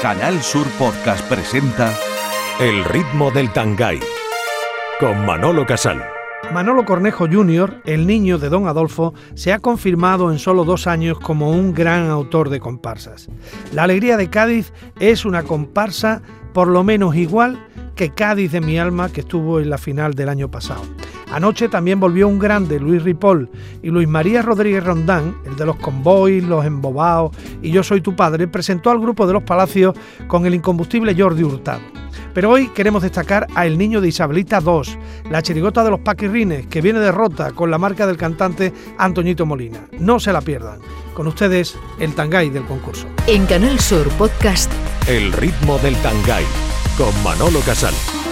Canal Sur Podcast presenta El ritmo del Tangay, con Manolo Casal. Manolo Cornejo Jr., el niño de Don Adolfo, se ha confirmado en solo 2 años como un gran autor de comparsas. La Alegría de Cádiz es una comparsa por lo menos igual que Cádiz de mi alma, que estuvo en la final del año pasado. Anoche también volvió un grande, Luis Ripoll, y Luis María Rodríguez Rondán, el de los convoys, los embobados y Yo soy tu padre, presentó al grupo de Los Palacios con el incombustible Jordi Hurtado. Pero hoy queremos destacar a El niño de Isabelita II, la chirigota de los Paquirrines, que viene de Rota con la marca del cantante Antoñito Molina. No se la pierdan. Con ustedes, el Tangay del concurso. En Canal Sur Podcast, El ritmo del Tangay, con Manolo Casal.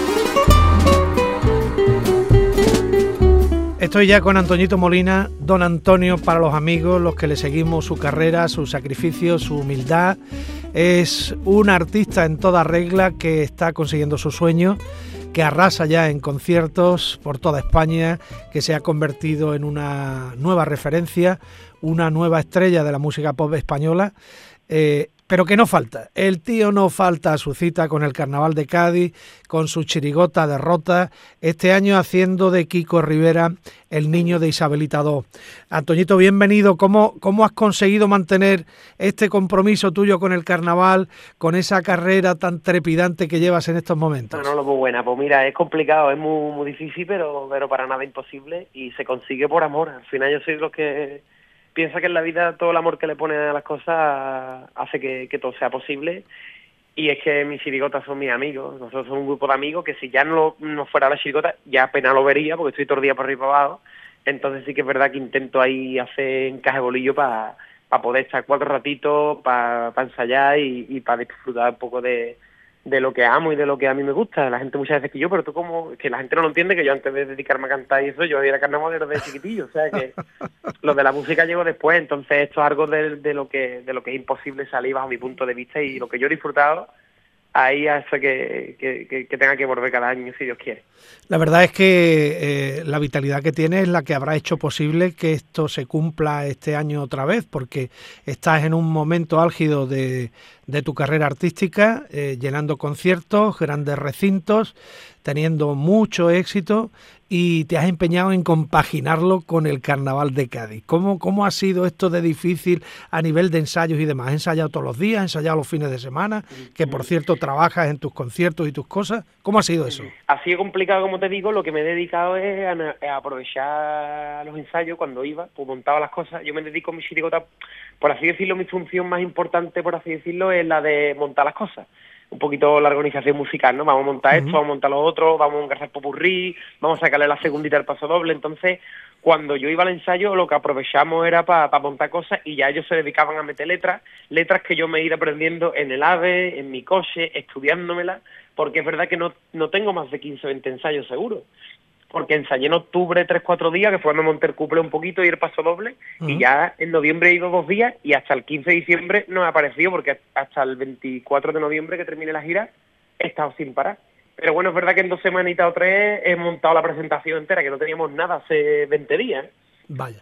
Estoy ya con Antoñito Molina, don Antonio para los amigos, los que le seguimos su carrera, su sacrificio, su humildad. Es un artista en toda regla que está consiguiendo su sueño, que arrasa ya en conciertos por toda España, que se ha convertido en una nueva referencia, una nueva estrella de la música pop española. Pero que no falta, el tío no falta a su cita con el Carnaval de Cádiz, con su chirigota de Rota, este año haciendo de Kiko Rivera el niño de Isabelita II. Antoñito, bienvenido. ¿Cómo has conseguido mantener este compromiso tuyo con el Carnaval, con esa carrera tan trepidante que llevas en estos momentos? No, muy buena. Pues mira, es complicado, es muy difícil, pero para nada imposible y se consigue por amor. Al final yo soy lo que piensa que en la vida todo el amor que le pone a las cosas hace que todo sea posible, y es que mis chirigotas son mis amigos. Nosotros somos un grupo de amigos que si ya no fuera la chirigota ya apenas lo vería, porque estoy todo el día por arriba y para abajo. Entonces sí que es verdad que intento ahí hacer encaje bolillo para poder estar 4 ratitos, para ensayar y para disfrutar un poco de lo que amo y de lo que a mí me gusta. La gente muchas veces que pero tú como, que la gente no lo entiende, que yo antes de dedicarme a cantar y eso, yo era carnavalero desde chiquitillo, o sea que lo de la música llegó después. Entonces esto es algo de lo que es imposible salir bajo mi punto de vista, y lo que yo he disfrutado ahí hace que tenga que volver cada año si Dios quiere. La verdad es que la vitalidad que tienes es la que habrá hecho posible que esto se cumpla este año otra vez, porque estás en un momento álgido de tu carrera artística, llenando conciertos, grandes recintos, teniendo mucho éxito, y te has empeñado en compaginarlo con el Carnaval de Cádiz. ¿Cómo ha sido esto de difícil a nivel de ensayos y demás? ¿Has ensayado todos los días? ¿Has ensayado los fines de semana? Que por cierto trabajas en tus conciertos y tus cosas. ¿Cómo ha sido eso? Ha sido complicado, como te digo. Lo que me he dedicado es a aprovechar los ensayos. Cuando iba, pues montaba las cosas. Yo me dedico a mi chirigota, por así decirlo, mi función más importante, por así decirlo, es la de montar las cosas. Un poquito la organización musical, ¿no? Vamos a montar esto, vamos a montar lo otro, vamos a engarzar popurrí, vamos a sacarle la segundita al paso doble. Entonces, cuando yo iba al ensayo, lo que aprovechamos era para montar cosas, y ya ellos se dedicaban a meter letras que yo me he ido aprendiendo en el AVE, en mi coche, estudiándomelas, porque es verdad que no tengo más de 15 o 20 ensayos seguro, porque ensayé en octubre 3-4 días, que fue cuando monté el couplé un poquito y el paso doble, y ya en noviembre he ido 2 días, y hasta el 15 de diciembre no he aparecido, porque hasta el 24 de noviembre, que termine la gira, he estado sin parar. Pero bueno, es verdad que en 2 semanitas o 3 he montado la presentación entera, que no teníamos nada hace 20 días. Vaya.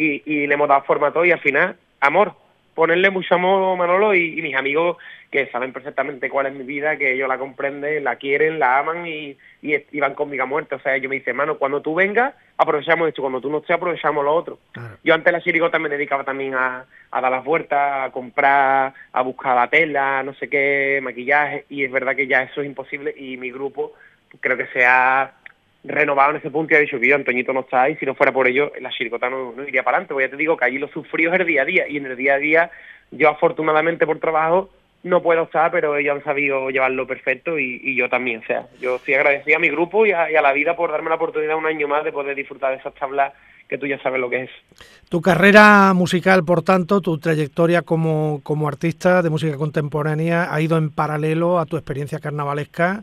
Y le hemos dado forma a todo, y al final, amor. Ponerle mucho amor, Manolo, y mis amigos, que saben perfectamente cuál es mi vida, que ellos la comprenden, la quieren, la aman y van conmigo a muerte. O sea, ellos me dicen, mano, cuando tú vengas, aprovechamos esto, cuando tú no estés, aprovechamos lo otro. Claro. Yo antes de la chirigota me dedicaba también a dar las vueltas, a comprar, a buscar la tela, no sé qué, maquillaje, y es verdad que ya eso es imposible, y mi grupo creo que se ha renovado en ese punto y ha dicho que yo, Antoñito no está ahí, si no fuera por ello la chirigota no iría para adelante. Porque ya te digo que allí lo sufrido es el día a día, y en el día a día yo afortunadamente por trabajo no puedo estar, pero ellos han sabido llevarlo perfecto, y yo también. O sea, yo estoy agradecido a mi grupo y a la vida por darme la oportunidad un año más de poder disfrutar de esas tablas que tú ya sabes lo que es. Tu carrera musical, por tanto, tu trayectoria como artista de música contemporánea ha ido en paralelo a tu experiencia carnavalesca.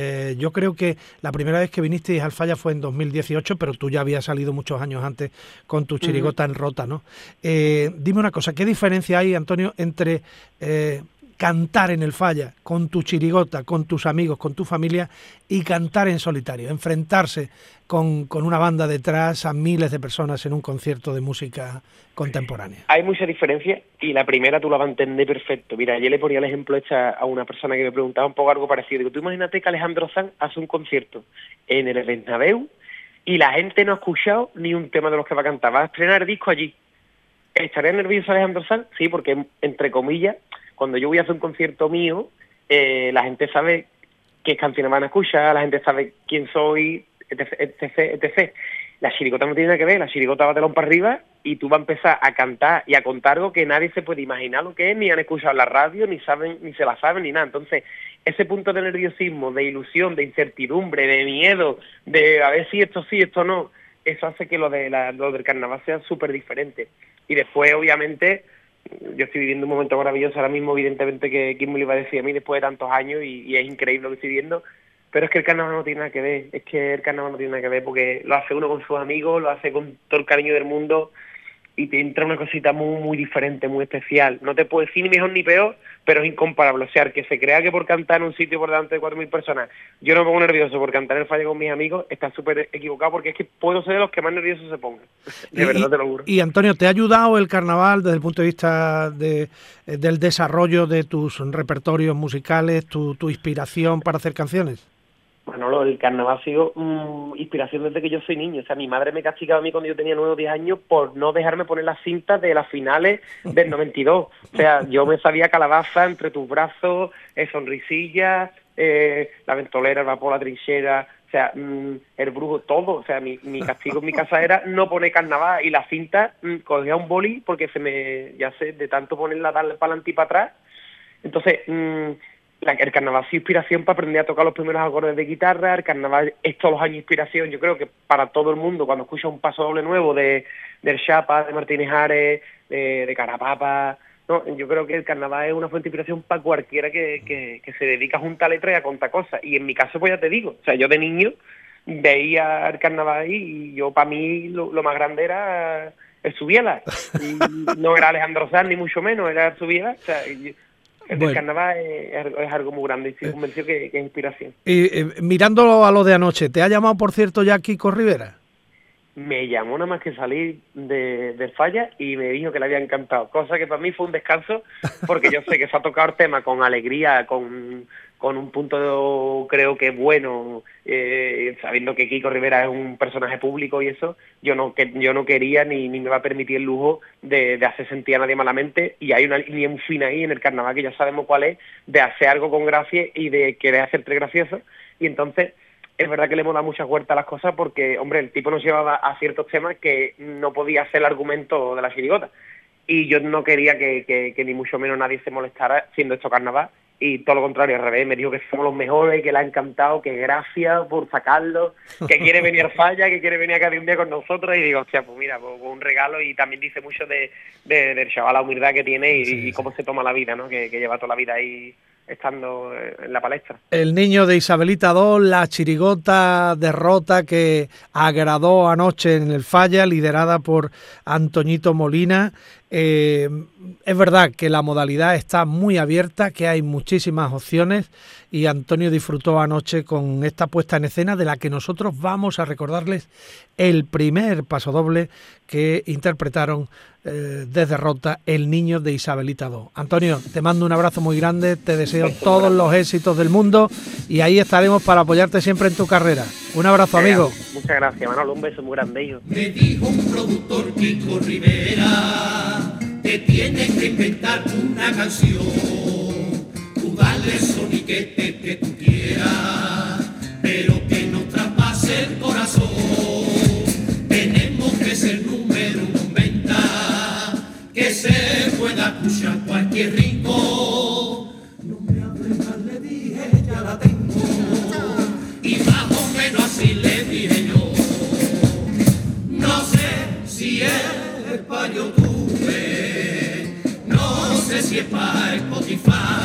Yo creo que la primera vez que viniste al Falla fue en 2018, pero tú ya habías salido muchos años antes con tu chirigota en Rota, ¿no? Dime una cosa, ¿qué diferencia hay, Antonio, entre cantar en el Falla con tu chirigota, con tus amigos, con tu familia y cantar en solitario, enfrentarse con una banda detrás a miles de personas en un concierto de música contemporánea? Hay mucha diferencia y la primera tú la vas a entender perfecto. Mira, yo le ponía el ejemplo a una persona que me preguntaba un poco algo parecido. Digo, tú imagínate que Alejandro Sanz hace un concierto en el Bernabéu y la gente no ha escuchado ni un tema de los que va a cantar. Va a estrenar el disco allí. ¿Estaría nervioso Alejandro Sanz? Sí, porque, entre comillas, cuando yo voy a hacer un concierto mío, la gente sabe qué canciones van a escuchar, la gente sabe quién soy, etc. La chirigota no tiene nada que ver, la chirigota va telón para arriba y tú vas a empezar a cantar y a contar algo que nadie se puede imaginar lo que es, ni han escuchado en la radio, ni saben, ni se la saben, ni nada. Entonces, ese punto de nerviosismo, de ilusión, de incertidumbre, de miedo, de a ver si esto sí, esto no, eso hace que lo del carnaval sea súper diferente. Y después, obviamente, yo estoy viviendo un momento maravilloso ahora mismo, evidentemente, que quién me lo iba a decir a mí después de tantos años, y es increíble lo que estoy viendo, pero es que el carnaval no tiene nada que ver, porque lo hace uno con sus amigos, lo hace con todo el cariño del mundo, y te entra una cosita muy, muy diferente, muy especial. No te puedo decir ni mejor ni peor, pero es incomparable. O sea, el que se crea que por cantar en un sitio por delante de 4.000 personas, yo no me pongo nervioso por cantar en el Falla con mis amigos, está súper equivocado, porque es que puedo ser de los que más nerviosos se pongan. De verdad te lo juro. Y Antonio, ¿te ha ayudado el carnaval desde el punto de vista del desarrollo de tus repertorios musicales, tu inspiración para hacer canciones? Bueno, el carnaval ha sido inspiración desde que yo soy niño. O sea, mi madre me castigaba a mí cuando yo tenía 9 o 10 años por no dejarme poner las cintas de las finales del 92. O sea, yo me sabía Calabaza, Entre tus brazos, Sonrisilla, La ventolera, El vapor, La trinchera, o sea, El brujo, todo. O sea, mi castigo en mi casa era no poner carnaval, y la cinta cogía un boli porque de tanto ponerla, darle para adelante y para atrás. Entonces, el carnaval es inspiración para aprender a tocar los primeros acordes de guitarra. El carnaval es todos los años inspiración, yo creo que para todo el mundo, cuando escucha un paso doble nuevo del Chapa, de Martínez Ares, de Carapapa, ¿no? Yo creo que el carnaval es una fuente de inspiración para cualquiera que se dedica a juntar letras y a contar cosas. Y en mi caso, pues ya te digo, o sea, yo de niño veía el carnaval y yo, para mí, lo más grande era el Subiela. Y no era Alejandro Sanz, ni mucho menos, era el Subiela. O sea, el carnaval es algo muy grande y estoy convencido que es inspiración. Y mirándolo a lo de anoche, ¿te ha llamado, por cierto, ya Kiko Rivera? Me llamó nada más que salir del Falla y me dijo que le había encantado, cosa que para mí fue un descanso, porque yo sé que se ha tocado el tema con alegría, con un punto creo que bueno, sabiendo que Kiko Rivera es un personaje público y eso, yo no quería ni me va a permitir el lujo de hacer sentir a nadie malamente, y hay una línea muy fina ahí en el carnaval que ya sabemos cuál es, de hacer algo con gracia y de querer hacerte gracioso, y entonces es verdad que le hemos dado muchas vueltas a las cosas porque, hombre, el tipo nos llevaba a ciertos temas que no podía ser el argumento de la chirigota. Y yo no quería que ni mucho menos nadie se molestara siendo esto carnaval. Y todo lo contrario, al revés, me dijo que somos los mejores, que le ha encantado, que gracias por sacarlo, que quiere venir al Falla, que quiere venir a cada un día con nosotros. Y digo, hostia, pues mira, pues un regalo. Y también dice mucho del chaval, la humildad que tiene y cómo se toma la vida, ¿no? Que lleva toda la vida ahí estando en la palestra. El niño de Isabelita II, la chirigota derrota que agradó anoche en el Falla, liderada por Antoñito Molina. Es verdad que la modalidad está muy abierta, que hay muchísimas opciones, y Antonio disfrutó anoche con esta puesta en escena de la que nosotros vamos a recordarles el primer pasodoble que interpretaron desde Rota, El niño de Isabelita II. Antonio, te mando un abrazo muy grande, te deseo todos los éxitos del mundo y ahí estaremos para apoyarte siempre en tu carrera. Un abrazo, amigo. Muchas gracias, Manolo, un beso muy grande, hijo. Me dijo un productor, Kiko Rivera, que tienes que inventar una canción, tú dale el soniquete que tú quieras, pero que no traspase el corazón. Tenemos que ser número 1 en venta, que se pueda escuchar cualquier rincón. No me hables más, le dije, ya la tengo, y más o menos así le dije yo. No sé si es para YouTube, no sé si es para Spotify,